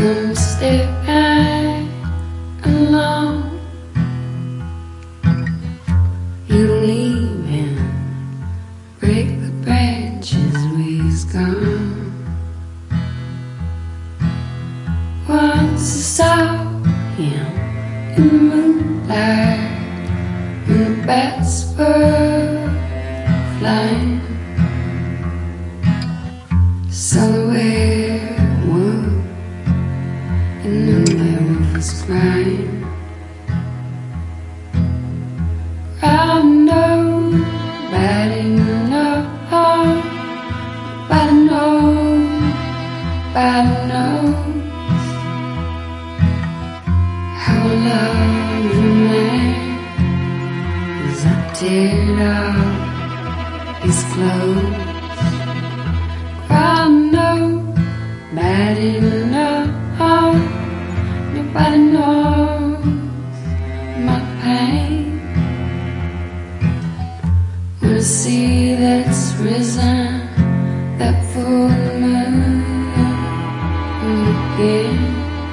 I'm staring alone. You leave and break the branches we've gone. Once I saw him in the moonlight, and the bats were flying. Silhouette wood, and the love was crying. I know, nobody knows, nobody knows, nobody knows how I love a man as I teared off his clothes. I know, nobody knows, nobody knows my pain. When I see that it's risen, that full moon again.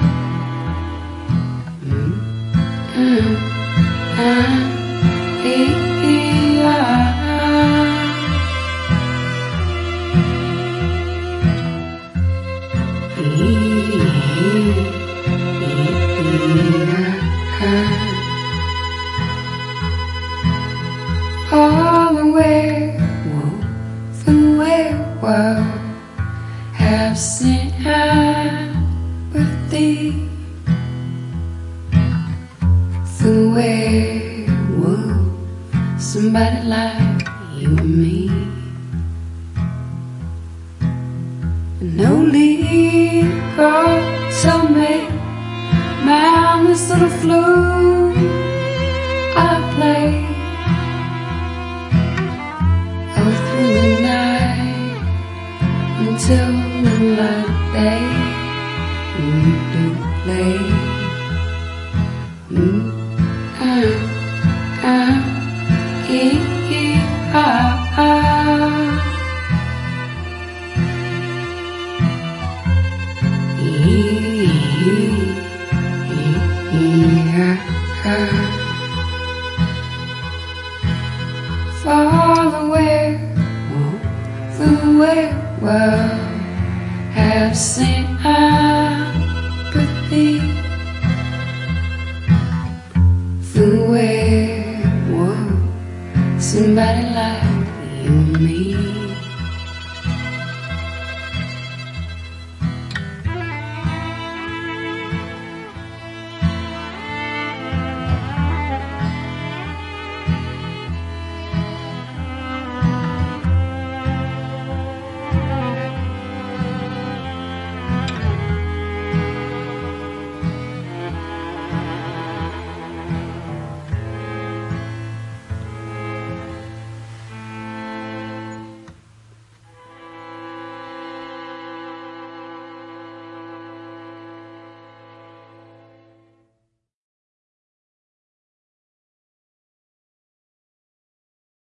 All the werewolf and werewolf have sympathy for the werewolf, somebody like you and me. No liquor, so me, man, this little flute I play all through the night until the light of day. We do play. For the werewolf have seen